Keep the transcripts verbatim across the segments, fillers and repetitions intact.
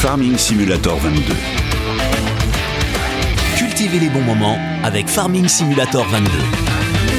Farming Simulator vingt-deux. Cultivez les bons moments avec Farming Simulator vingt-deux.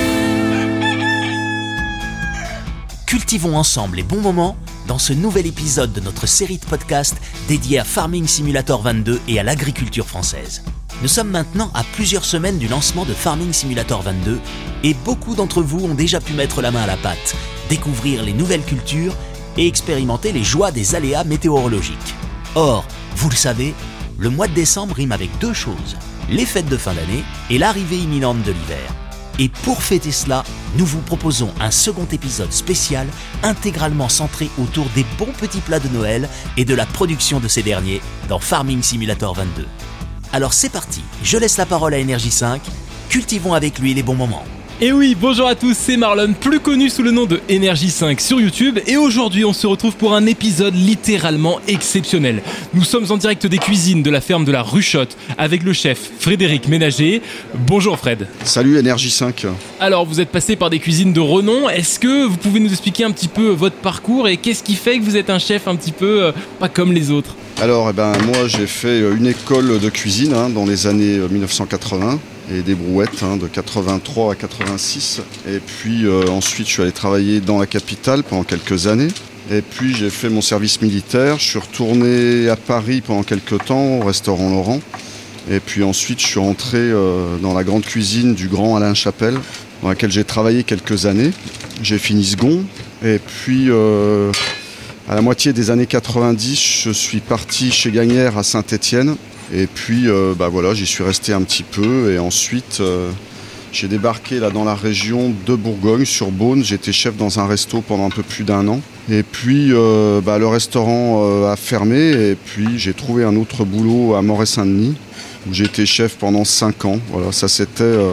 Cultivons ensemble les bons moments dans ce nouvel épisode de notre série de podcasts dédiée à Farming Simulator vingt-deux et à l'agriculture française. Nous sommes maintenant à plusieurs semaines du lancement de Farming Simulator vingt-deux et beaucoup d'entre vous ont déjà pu mettre la main à la pâte, découvrir les nouvelles cultures et expérimenter les joies des aléas météorologiques. Or, vous le savez, le mois de décembre rime avec deux choses, les fêtes de fin d'année et l'arrivée imminente de l'hiver. Et pour fêter cela, nous vous proposons un second épisode spécial intégralement centré autour des bons petits plats de Noël et de la production de ces derniers dans Farming Simulator vingt-deux. Alors c'est parti, je laisse la parole à Énergie cinq, cultivons avec lui les bons moments. Et oui, bonjour à tous, c'est Marlon, plus connu sous le nom de Énergie cinq sur YouTube, et aujourd'hui on se retrouve pour un épisode littéralement exceptionnel. Nous sommes en direct des cuisines de la ferme de la Ruchotte avec le chef Frédéric Ménager. Bonjour Fred. Salut Énergie cinq. Alors vous êtes passé par des cuisines de renom, est-ce que vous pouvez nous expliquer un petit peu votre parcours et qu'est-ce qui fait que vous êtes un chef un petit peu euh, pas comme les autres ? Alors eh ben, moi j'ai fait une école de cuisine hein, dans les années dix-neuf cent quatre-vingts. Et des brouettes hein, de quatre-vingt-trois à quatre-vingt-six. Et puis euh, ensuite je suis allé travailler dans la capitale pendant quelques années. Et puis j'ai fait mon service militaire. Je suis retourné à Paris pendant quelques temps au restaurant Laurent. Et puis ensuite je suis rentré euh, dans la grande cuisine du grand Alain Chapelle, dans laquelle j'ai travaillé quelques années. J'ai fini second. Et puis euh, à la moitié des années quatre-vingt-dix, je suis parti chez Gagnère à Saint-Étienne. Et puis euh, bah voilà, j'y suis resté un petit peu et ensuite euh, j'ai débarqué là dans la région de Bourgogne sur Beaune. J'étais chef dans un resto pendant un peu plus d'un an. Et puis euh, bah, le restaurant euh, a fermé et puis j'ai trouvé un autre boulot à Moret-Saint-Denis où j'étais chef pendant cinq ans. Voilà, ça c'était euh,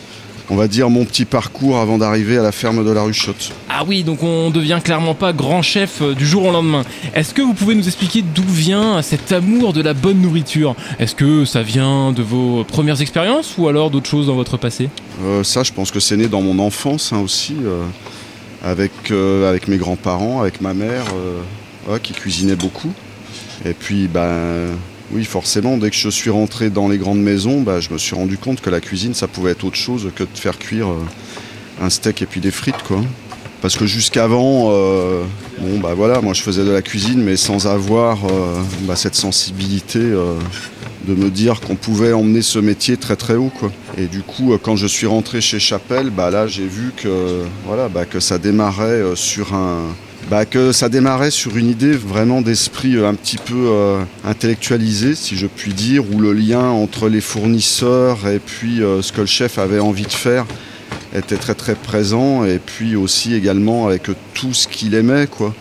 on va dire mon petit parcours avant d'arriver à la ferme de la Ruchotte. Ah oui, donc on devient clairement pas grand chef du jour au lendemain. Est-ce que vous pouvez nous expliquer d'où vient cet amour de la bonne nourriture ? Est-ce que ça vient de vos premières expériences ou alors d'autres choses dans votre passé ? euh, Ça, je pense que c'est né dans mon enfance hein, aussi, euh, avec, euh, avec mes grands-parents, avec ma mère euh, ouais, qui cuisinait beaucoup. Et puis, ben... oui, forcément, dès que je suis rentré dans les grandes maisons, bah, je me suis rendu compte que la cuisine, ça pouvait être autre chose que de faire cuire euh, un steak et puis des frites, quoi. Parce que jusqu'avant, euh, bon, bah voilà, moi je faisais de la cuisine, mais sans avoir euh, bah, cette sensibilité euh, de me dire qu'on pouvait emmener ce métier très très haut, quoi. Et du coup, euh, quand je suis rentré chez Chapelle, bah là, j'ai vu que voilà, bah, que ça démarrait euh, sur un Bah, que ça démarrait sur une idée vraiment d'esprit un petit peu euh, intellectualisé, si je puis dire, où le lien entre les fournisseurs et puis euh, ce que le chef avait envie de faire était très très présent, et puis aussi également avec tout ce qu'il aimait, quoi,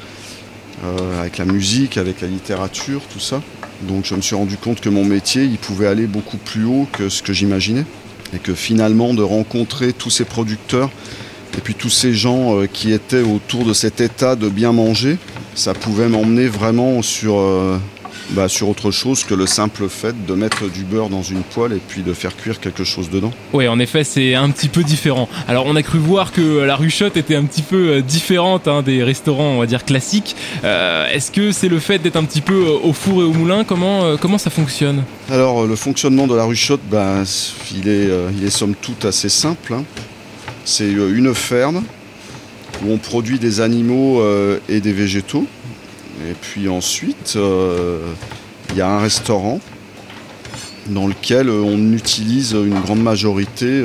euh, avec la musique, avec la littérature, tout ça. Donc je me suis rendu compte que mon métier, il pouvait aller beaucoup plus haut que ce que j'imaginais, et que finalement de rencontrer tous ces producteurs et puis tous ces gens euh, qui étaient autour de cet état de bien manger, ça pouvait m'emmener vraiment sur, euh, bah, sur autre chose que le simple fait de mettre du beurre dans une poêle et puis de faire cuire quelque chose dedans. Oui, en effet, c'est un petit peu différent. Alors, on a cru voir que la Ruchotte était un petit peu différente hein, des restaurants, on va dire, classiques. Euh, est-ce que c'est le fait d'être un petit peu au four et au moulin ? Comment, euh, comment ça fonctionne ? Alors, le fonctionnement de la Ruchotte, bah, il, est, euh, il est somme toute assez simple, hein. C'est une ferme où on produit des animaux euh, et des végétaux. Et puis ensuite, euh, il y a un restaurant dans lequel on utilise une grande majorité euh,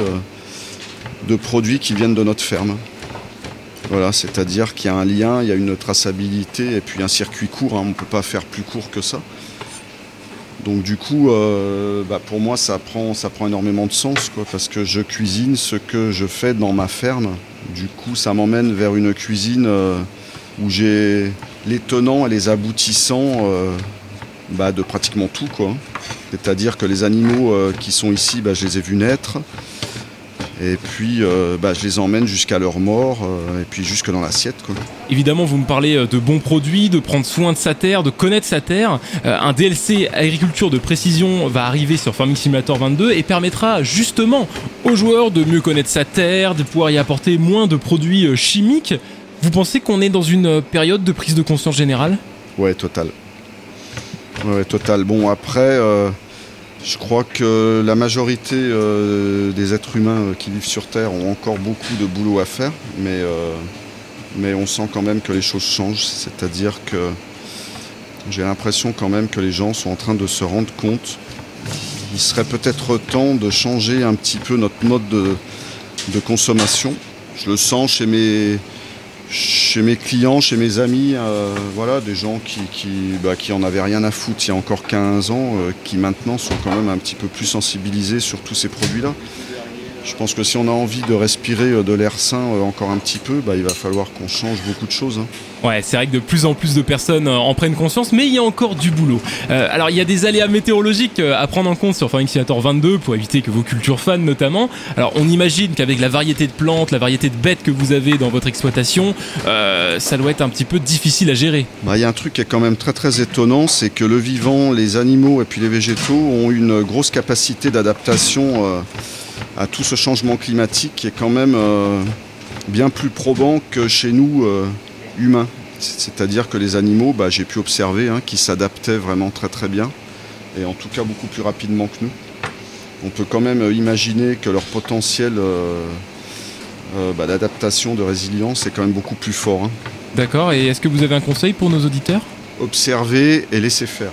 de produits qui viennent de notre ferme. Voilà, c'est-à-dire qu'il y a un lien, il y a une traçabilité et puis un circuit court, hein, on ne peut pas faire plus court que ça. Donc du coup, euh, bah pour moi, ça prend, ça prend énormément de sens, quoi, parce que je cuisine ce que je fais dans ma ferme. Du coup, ça m'emmène vers une cuisine euh, où j'ai les tenants et les aboutissants euh, bah, de pratiquement tout, quoi. C'est-à-dire que les animaux euh, qui sont ici, bah, je les ai vus naître. Et puis, euh, bah, je les emmène jusqu'à leur mort, euh, et puis jusque dans l'assiette, quoi. Évidemment, vous me parlez de bons produits, de prendre soin de sa terre, de connaître sa terre. Euh, un D L C agriculture de précision va arriver sur Farming Simulator vingt-deux et permettra justement aux joueurs de mieux connaître sa terre, de pouvoir y apporter moins de produits chimiques. Vous pensez qu'on est dans une période de prise de conscience générale ? Ouais, total. Ouais, total. Bon, après, euh, je crois que la majorité euh, des êtres humains euh, qui vivent sur Terre ont encore beaucoup de boulot à faire, mais, euh, mais on sent quand même que les choses changent. C'est-à-dire que j'ai l'impression quand même que les gens sont en train de se rendre compte qu'il serait peut-être temps de changer un petit peu notre mode de, de consommation. Je le sens chez mes... Chez mes clients, chez mes amis, euh, voilà, des gens qui, qui, bah, qui en avaient rien à foutre il y a encore quinze ans, euh, qui maintenant sont quand même un petit peu plus sensibilisés sur tous ces produits-là. Je pense que si on a envie de respirer de l'air sain euh, encore un petit peu, bah, il va falloir qu'on change beaucoup de choses. Hein. Ouais, c'est vrai que de plus en plus de personnes en prennent conscience, mais il y a encore du boulot. Euh, alors, il y a des aléas météorologiques à prendre en compte sur Farming Simulator vingt-deux pour éviter que vos cultures fanent notamment. Alors, on imagine qu'avec la variété de plantes, la variété de bêtes que vous avez dans votre exploitation, euh, ça doit être un petit peu difficile à gérer. Bah, il y a un truc qui est quand même très très étonnant, c'est que le vivant, les animaux et puis les végétaux ont une grosse capacité d'adaptation euh, à tout ce changement climatique qui est quand même euh, bien plus probant que chez nous euh, humains. C'est-à-dire que les animaux, bah, j'ai pu observer hein, qu'ils s'adaptaient vraiment très très bien et en tout cas beaucoup plus rapidement que nous. On peut quand même imaginer que leur potentiel euh, euh, bah, d'adaptation, de résilience est quand même beaucoup plus fort. Hein. D'accord, et est-ce que vous avez un conseil pour nos auditeurs ? Observer et laisser faire.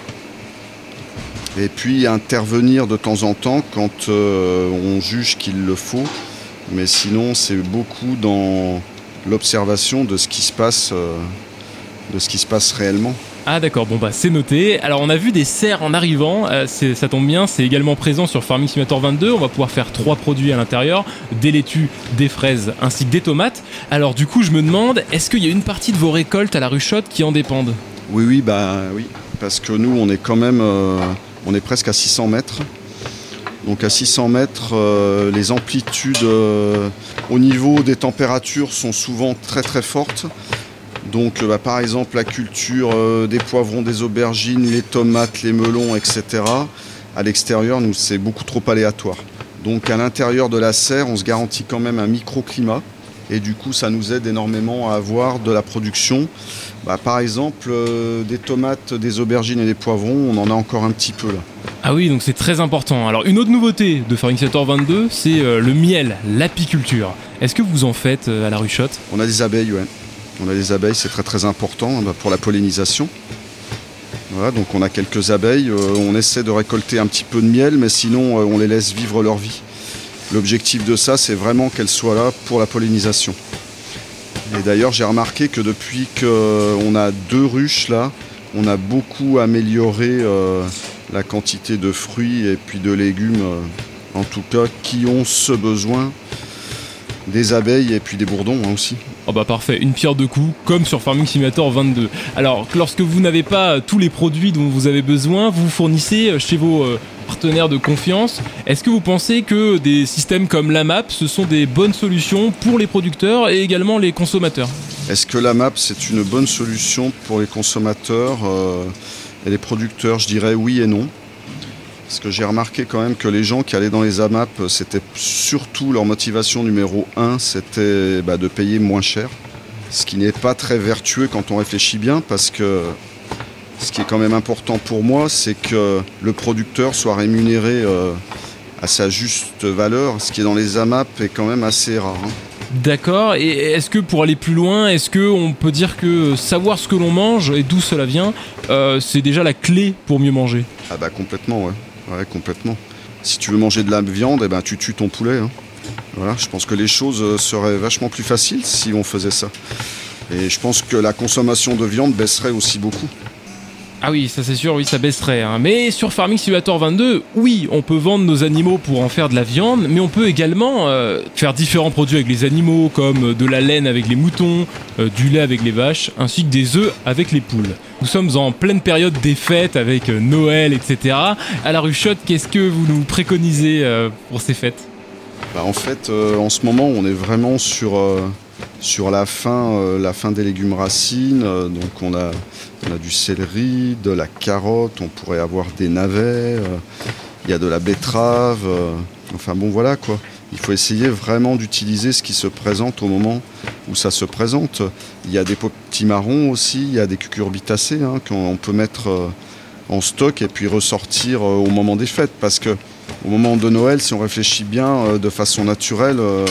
Et puis intervenir de temps en temps quand euh, on juge qu'il le faut. Mais sinon, c'est beaucoup dans l'observation de ce qui se passe, euh, de ce qui se passe réellement. Ah d'accord, bon bah c'est noté. Alors on a vu des serres en arrivant, euh, c'est, ça tombe bien, c'est également présent sur Farming Simulator vingt-deux. On va pouvoir faire trois produits à l'intérieur, des laitues, des fraises ainsi que des tomates. Alors du coup je me demande, est-ce qu'il y a une partie de vos récoltes à la ruchotte qui en dépendent ? Oui, oui, bah oui, parce que nous on est quand même, euh, on est presque à six cents mètres. Donc à six cents mètres, euh, les amplitudes euh, au niveau des températures sont souvent très très fortes. Donc bah, par exemple la culture euh, des poivrons, des aubergines, les tomates, les melons, et cetera. À l'extérieur, nous, c'est beaucoup trop aléatoire. Donc à l'intérieur de la serre, on se garantit quand même un microclimat. Et du coup, ça nous aide énormément à avoir de la production. Bah, par exemple, euh, des tomates, des aubergines et des poivrons, on en a encore un petit peu là. Ah oui, donc c'est très important. Alors une autre nouveauté de Farming Simulator vingt-deux, c'est euh, le miel, l'apiculture. Est-ce que vous en faites euh, à la ruchotte ? On a des abeilles, ouais. On a des abeilles, c'est très très important bah, pour la pollinisation. Voilà, donc on a quelques abeilles. Euh, on essaie de récolter un petit peu de miel, mais sinon euh, on les laisse vivre leur vie. L'objectif de ça, c'est vraiment qu'elles soient là pour la pollinisation. Et d'ailleurs, j'ai remarqué que depuis qu'on a deux ruches là, on a beaucoup amélioré euh, la quantité de fruits et puis de légumes, euh, en tout cas, qui ont ce besoin des abeilles et puis des bourdons hein, aussi. Oh bah parfait, une pierre deux coups, comme sur Farming Simulator vingt-deux. Alors, lorsque vous n'avez pas tous les produits dont vous avez besoin, vous fournissez chez vos euh, partenaires de confiance. Est-ce que vous pensez que des systèmes comme l'AMAP, ce sont des bonnes solutions pour les producteurs et également les consommateurs ? Est-ce que l'AMAP, c'est une bonne solution pour les consommateurs euh, et les producteurs ? Je dirais oui et non. Parce que j'ai remarqué quand même que les gens qui allaient dans les AMAP, c'était surtout leur motivation numéro un, c'était bah, de payer moins cher. Ce qui n'est pas très vertueux quand on réfléchit bien, parce que ce qui est quand même important pour moi, c'est que le producteur soit rémunéré euh, à sa juste valeur. Ce qui est dans les AMAP est quand même assez rare. Hein. D'accord, et est-ce que pour aller plus loin, est-ce qu'on peut dire que savoir ce que l'on mange et d'où cela vient, euh, c'est déjà la clé pour mieux manger ? Ah bah complètement, ouais. Ouais, complètement. Si tu veux manger de la viande, eh ben, tu tues ton poulet. Hein. Voilà, je pense que les choses seraient vachement plus faciles si on faisait ça. Et je pense que la consommation de viande baisserait aussi beaucoup. Ah oui, ça c'est sûr, oui, ça baisserait. Hein. Mais sur Farming Simulator vingt-deux, oui, on peut vendre nos animaux pour en faire de la viande, mais on peut également euh, faire différents produits avec les animaux, comme de la laine avec les moutons, euh, du lait avec les vaches, ainsi que des œufs avec les poules. Nous sommes en pleine période des fêtes avec euh, Noël, et cetera. À la ruchotte, qu'est-ce que vous nous préconisez euh, pour ces fêtes ? Bah, en fait, euh, en ce moment, on est vraiment sur... Euh... Sur la fin, euh, la fin des légumes racines, euh, donc on a, on a du céleri, de la carotte, on pourrait avoir des navets, il euh, y a de la betterave, euh, enfin bon voilà quoi. Il faut essayer vraiment d'utiliser ce qui se présente au moment où ça se présente. Il y a des potimarrons aussi, il y a des cucurbitacées hein, qu'on peut mettre euh, en stock et puis ressortir euh, au moment des fêtes. Parce que au moment de Noël, si on réfléchit bien euh, de façon naturelle, euh,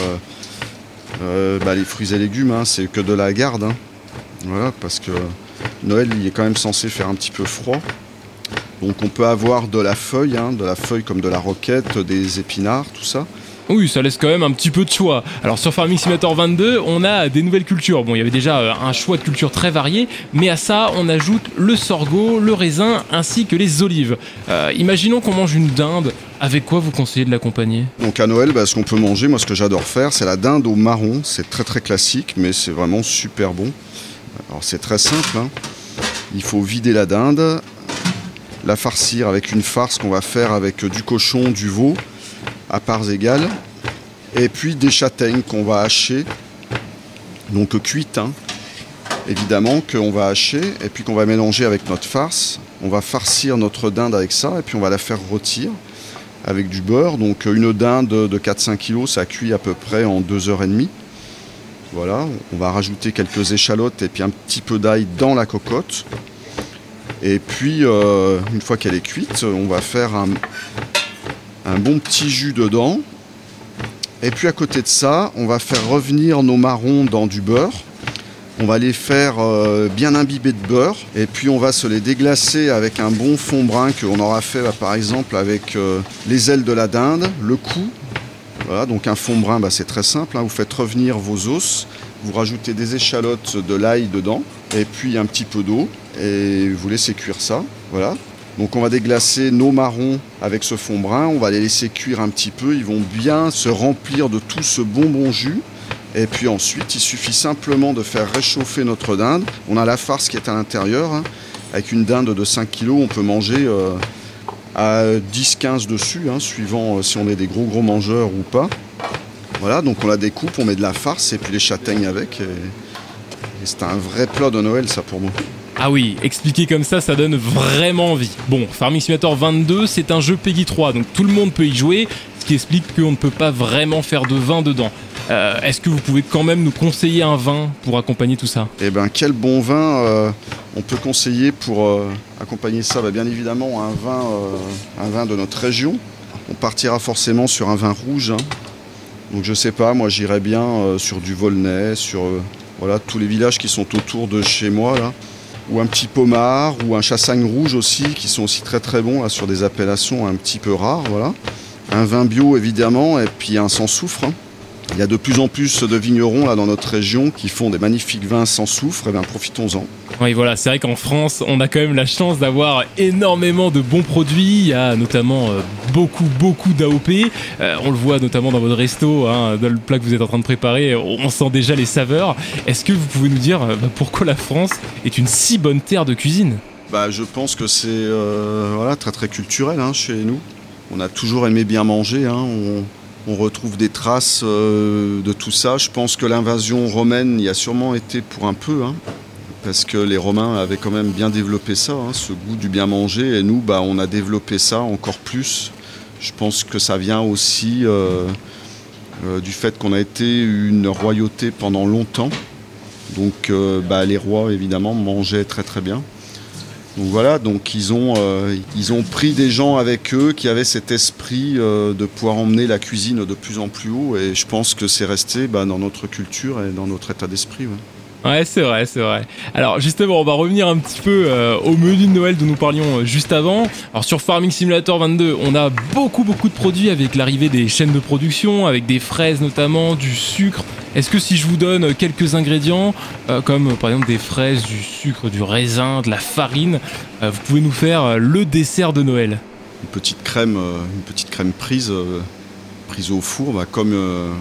euh, bah, les fruits et légumes, hein, c'est que de la garde. Hein. Voilà, parce que Noël, il est quand même censé faire un petit peu froid. Donc on peut avoir de la feuille, hein, de la feuille comme de la roquette, des épinards, tout ça. Oui, ça laisse quand même un petit peu de choix. Alors sur Farming Simulator vingt-deux, on a des nouvelles cultures. Bon, il y avait déjà un choix de cultures très varié, mais à ça, on ajoute le sorgho, le raisin, ainsi que les olives. Euh, imaginons qu'on mange une dinde. Avec quoi vous conseillez de l'accompagner ? Donc à Noël, bah, ce qu'on peut manger, moi ce que j'adore faire, c'est la dinde au marron. C'est très très classique, mais c'est vraiment super bon. Alors c'est très simple, hein. Il faut vider la dinde, la farcir avec une farce qu'on va faire avec du cochon, du veau, à parts égales, et puis des châtaignes qu'on va hacher, donc cuites, hein, évidemment, qu'on va hacher, et puis qu'on va mélanger avec notre farce. On va farcir notre dinde avec ça, et puis on va la faire rôtir avec du beurre. Donc une dinde de quatre à cinq kilos, ça cuit à peu près en deux heures trente. Voilà, on va rajouter quelques échalotes et puis un petit peu d'ail dans la cocotte. Et puis, euh, une fois qu'elle est cuite, on va faire un... un bon petit jus dedans. Et puis à côté de ça, on va faire revenir nos marrons dans du beurre. On va les faire euh, bien imbibés de beurre. Et puis on va se les déglacer avec un bon fond brun qu'on aura fait bah, par exemple avec euh, les ailes de la dinde, le cou. Voilà, donc un fond brun, bah, c'est très simple, hein. Vous faites revenir vos os, vous rajoutez des échalotes, de l'ail dedans, et puis un petit peu d'eau, et vous laissez cuire ça. Voilà. Donc on va déglacer nos marrons avec ce fond brun, on va les laisser cuire un petit peu, ils vont bien se remplir de tout ce bonbon jus. Et puis ensuite, il suffit simplement de faire réchauffer notre dinde. On a la farce qui est à l'intérieur, hein. Avec une dinde de cinq kilos, on peut manger euh, à dix à quinze dessus, hein, suivant euh, si on est des gros gros mangeurs ou pas. Voilà, donc on la découpe, on met de la farce et puis les châtaignes avec. Et, et c'est un vrai plat de Noël, ça, pour moi. Ah oui, expliqué comme ça, ça donne vraiment envie. Bon, Farming Simulator vingt-deux, c'est un jeu Peggy trois, donc tout le monde peut y jouer, ce qui explique qu'on ne peut pas vraiment faire de vin dedans. Euh, est-ce que vous pouvez quand même nous conseiller un vin pour accompagner tout ça ? Eh bien, quel bon vin euh, on peut conseiller pour euh, accompagner ça ? Bah, bien évidemment, un vin, euh, un vin de notre région. On partira forcément sur un vin rouge, hein. Donc je sais pas, moi j'irais bien euh, sur du Volnay, sur euh, voilà, tous les villages qui sont autour de chez moi, là. Ou un petit pommard, ou un chassagne rouge aussi, qui sont aussi très très bons là, sur des appellations un petit peu rares. Voilà. Un vin bio évidemment, et puis un sans soufre, hein. Il y a de plus en plus de vignerons là, dans notre région qui font des magnifiques vins sans soufre, et bien profitons-en. Oui, voilà, c'est vrai qu'en France, on a quand même la chance d'avoir énormément de bons produits. Il y a notamment euh, beaucoup, beaucoup d'A O P. Euh, on le voit notamment dans votre resto, hein, dans le plat que vous êtes en train de préparer, on sent déjà les saveurs. Est-ce que vous pouvez nous dire euh, pourquoi la France est une si bonne terre de cuisine ? Bah, je pense que c'est euh, voilà, très très culturel, hein, chez nous. On a toujours aimé bien manger, hein. on... On retrouve des traces euh, de tout ça. Je pense que l'invasion romaine y a sûrement été pour un peu, hein, parce que les Romains avaient quand même bien développé ça, hein, ce goût du bien manger. Et nous, bah, on a développé ça encore plus. Je pense que ça vient aussi euh, euh, du fait qu'on a été une royauté pendant longtemps. Donc euh, bah, les rois, évidemment, mangeaient très très bien. Donc voilà, donc ils ont, euh, ils ont pris des gens avec eux qui avaient cet esprit euh, de pouvoir emmener la cuisine de plus en plus haut, et je pense que c'est resté bah, dans notre culture et dans notre état d'esprit. Ouais. Ouais, c'est vrai, c'est vrai. Alors justement, on va revenir un petit peu euh, au menu de Noël dont nous parlions euh, juste avant. Alors sur Farming Simulator vingt-deux, on a beaucoup beaucoup de produits avec l'arrivée des chaînes de production, avec des fraises notamment, du sucre. Est-ce que si je vous donne quelques ingrédients, euh, comme par exemple des fraises, du sucre, du raisin, de la farine, euh, vous pouvez nous faire le dessert de Noël ? Une petite crème, euh, une petite crème prise, euh, prise au four, bah, comme euh,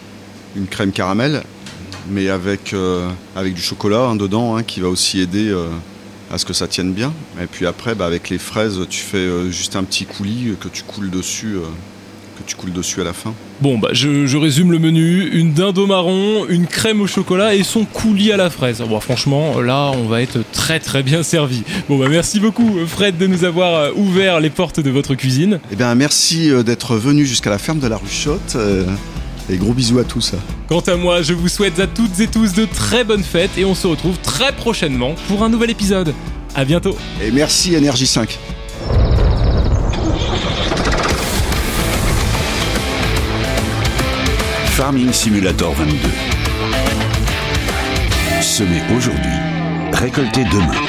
une crème caramel, mais avec, euh, avec du chocolat hein, dedans, hein, qui va aussi aider euh, à ce que ça tienne bien. Et puis après, bah, avec les fraises, tu fais euh, juste un petit coulis que tu coules dessus. Euh, que tu coules dessus à la fin. Bon, bah, je, je résume le menu. Une dinde au marron, une crème au chocolat et son coulis à la fraise. Bon, franchement, là, on va être très très bien servi. Bon, bah, merci beaucoup, Fred, de nous avoir ouvert les portes de votre cuisine. Eh bien, merci d'être venu jusqu'à la ferme de la Ruchotte. Euh, et gros bisous à tous. Quant à moi, je vous souhaite à toutes et tous de très bonnes fêtes et on se retrouve très prochainement pour un nouvel épisode. À bientôt. Et merci Énergie cinq. Farming Simulator vingt-deux. Semer aujourd'hui, récolter demain.